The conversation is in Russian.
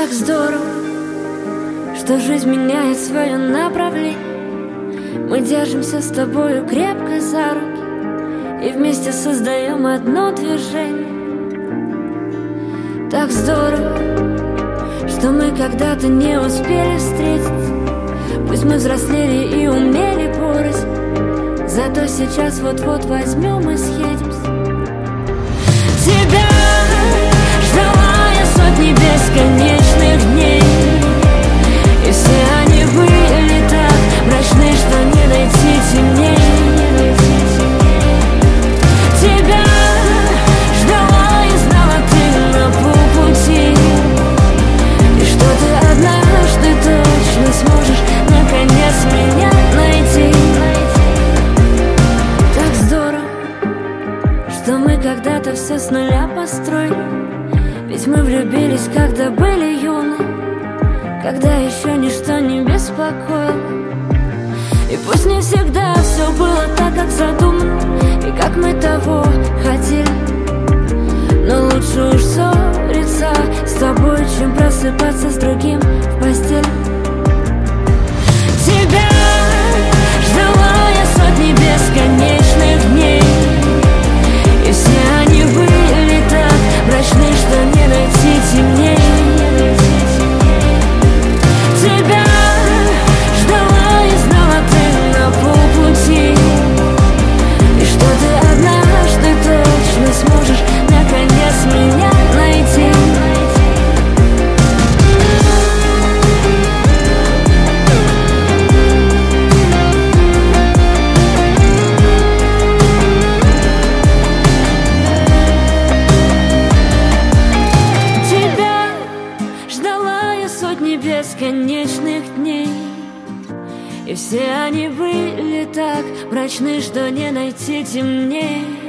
Так здорово, что жизнь меняет свое направление. Мы держимся с тобою крепко за руки и вместе создаем одно движение. Так здорово, что мы когда-то не успели встретиться. Пусть мы взрослели и умели порознь, зато сейчас вот-вот возьмем и съедемся. Тебя ждала я сотни бесконечных дней, и все они были так мрачны, что не найти темней. Тебя ждала и знала ты на полпути, и что ты однажды точно сможешь наконец меня найти. Так здорово, что мы когда-то все с нуля построили. Ведь мы влюбились, когда были юны, когда еще ничто не беспокоило. И пусть не всегда все было так, как задумано, и как мы того хотели, но лучше уж ссориться с тобой, чем просыпаться с другим в постели. Тебя ждала я сотни бесконечных дней, и все они были так мрачны, что не найти темней. Тебя ждала и знала ты на полпути, и что ты однажды точно сможешь наконец меня найти. Бесконечных дней, и все они были так мрачны, что не найти темней.